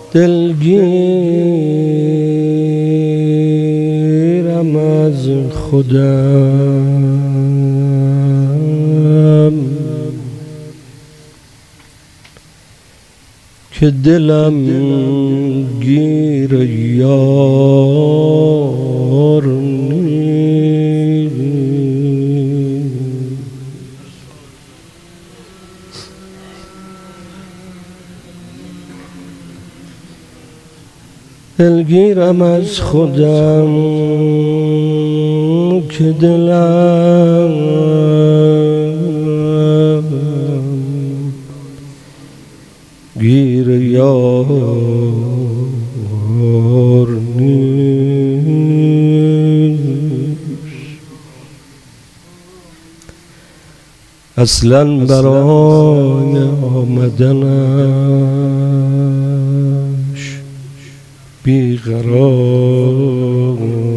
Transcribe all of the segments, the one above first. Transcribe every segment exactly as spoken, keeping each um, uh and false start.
دلگیرم از خودم که دلم گیر یار نیست. دلگیرم از خودم که دلم گیر یار نیست. اصلا برای آمدنش بیقرار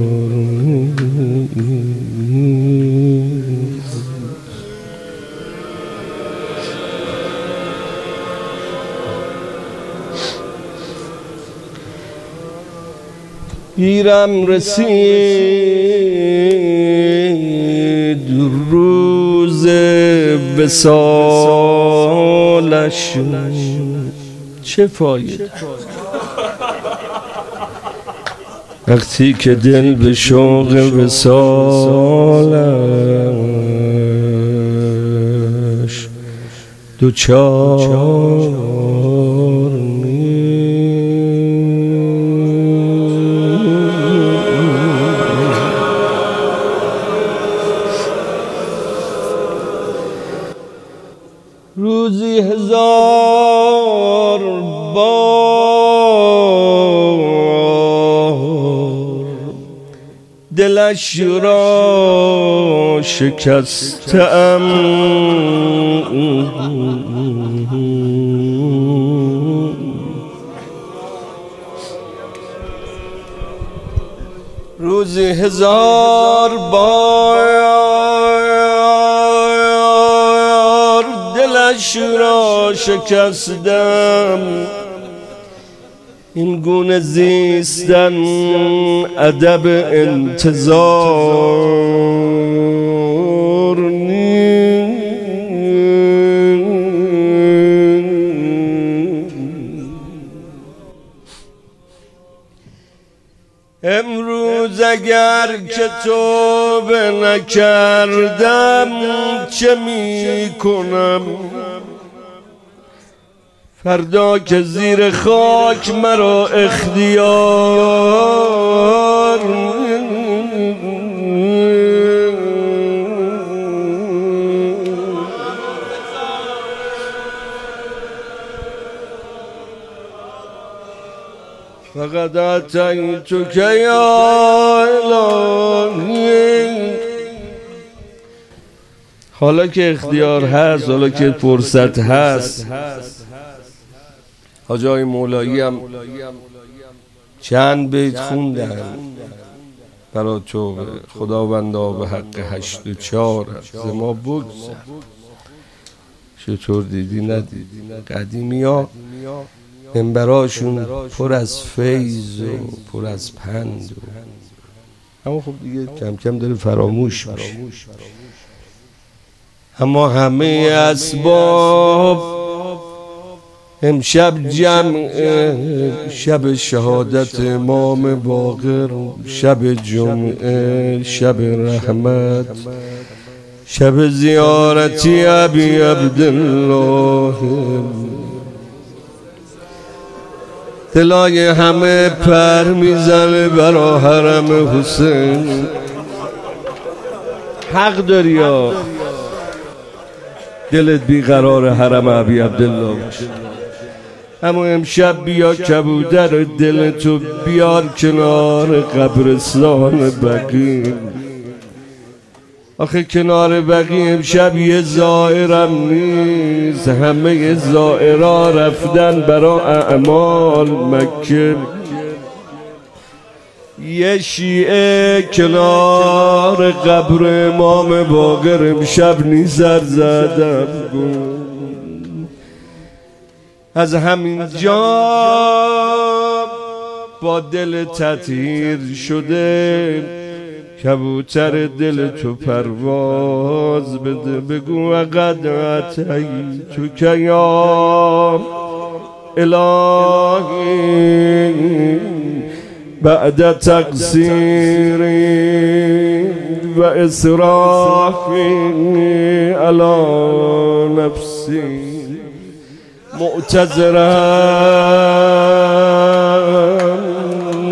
نیست. گیرم رسید روز وصالش، چه فایده وقتی که دل به شوق وصالش دوچار روزی هزار بار دلش را شکستم، روزی هزار بار دلش را شکستم. این گونه زیستن ادب انتظار نیست. امروز اگر که توبه نکردم چه می کنم؟ فردا که زیر خاک مرا اختیار فقط اتیتک یا الهی. حالا که اختیار هست، حالا که فرصت هست، حاجی آقای مولایی هم چند بیت خوندن برای تو خداوندا به حق هشت و چهار ز ما بگذر. چطور دیدی ندیدی؟ قدیمی ها منبراشون پر از فیض و پر از پند و اما خب دیگه کم کم داره فراموش میشه. اما همه اسباب امشب جمع، شب شهادت امام باقر، شب جمعه، شب رحمت، شب زیارتی ابی عبدالله. دلای همه پر میزنه برا حرم حسین. حق داری یا دلت بیقرار حرم ابی عبدالله باشه. اما امشب بیا کبودر دلتو بیار کنار قبرستان بقیع. آخه کنار بقیع امشب یه زائرم نیست، همه زائرها رفتن برا اعمال مکه. یه شیعه کنار قبر امام باقر امشب نیزر زدم. از همین جا با دل تطهیر شده، کبوتر دل تو پرواز بده. بگو قد اتیتک یا الهی بعد تقصیری و اسرافی علی نفسی، معتذرم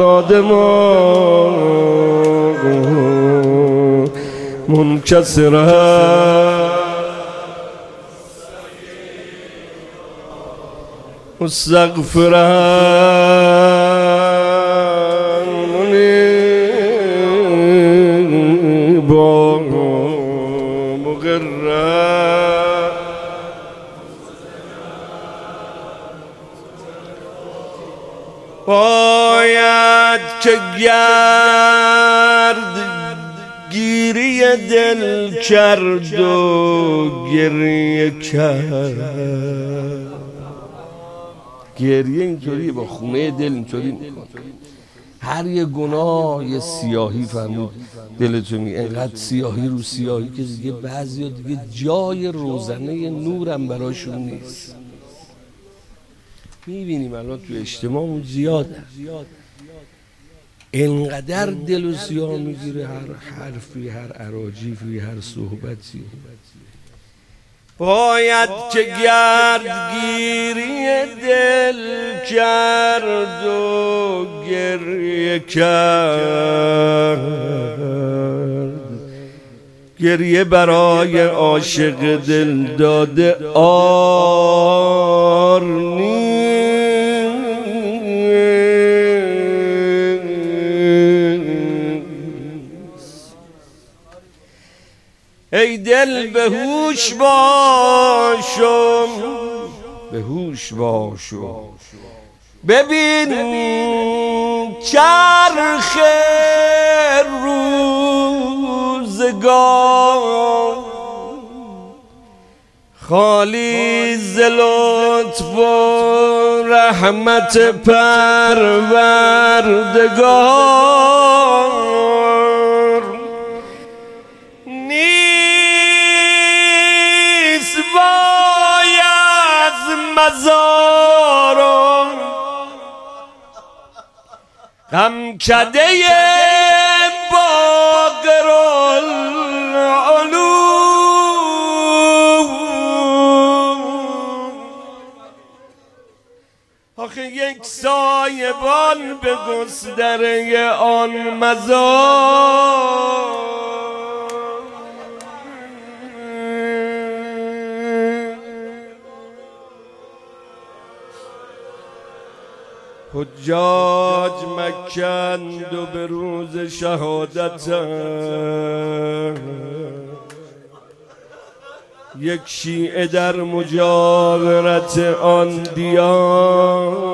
نادمان منکسرم مستغفرم منیبا مقرم. باید که گرد گیری دل کرد و گریه کرد. گریه اینطوری با خونه دل اینطوری میکنه. هر یه گناه یه سیاهی فرمود دلتو می، انقدر سیاهی رو سیاهی که دیگه بعضی ها دیگه جای روزنه نورم براشون نیست. میبینیم الان تو اجتماع زیاده، انقدر دل و سیاه میگیره، هر حرفی، هر اراجیفی، هر صحبتی. باید که گردگیری دل کرد و گریه کرد. گریه برای عاشق دل داده آر نیست. ای دل به هوش باشم، به هوش باشم، ببین چرخ روزگار خالی ز لطف و رحمت پروردگار. نیست وای از مزارم غمکده باقرالعلوم. آخه یک سایبان به گستره آن مزار. حجاج مکند و به روز شهادت یک شیعه در مجاورت آن دیار.